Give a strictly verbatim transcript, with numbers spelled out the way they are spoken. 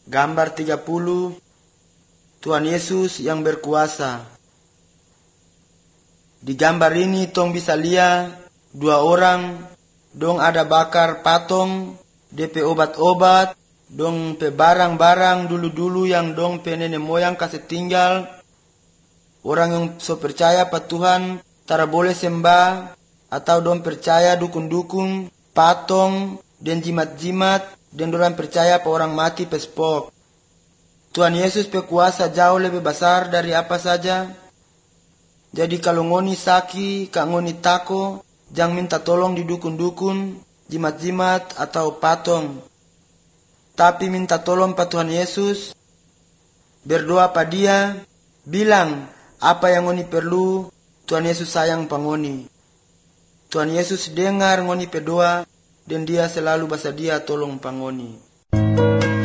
Gambar tiga puluh, Tuhan Yesus yang berkuasa. Di gambar ini tong bisa lihat dua orang, dong ada bakar patong, D P obat-obat, dong pe barang-barang dulu-dulu yang dong pe nenek moyang kasih tinggal. Orang yang so percaya pa Tuhan tara boleh sembah, atau dong percaya dukun-dukun, patong, dan jimat-jimat, dan dorang percaya pa orang mati pespok. Tuhan Yesus pe kuasa jauh lebih besar dari apa saja. Jadi kalau ngoni saki, kak ngoni tako, jangan minta tolong di dukun-dukun, jimat-jimat, atau patong. Tapi minta tolong pa Tuhan Yesus, berdoa pa Dia, bilang apa yang ngoni perlu, Tuhan Yesus sayang pa ngoni. Tuhan Yesus dengar ngoni pe doa, dan Dia selalu bersedia tolong pa ngoni.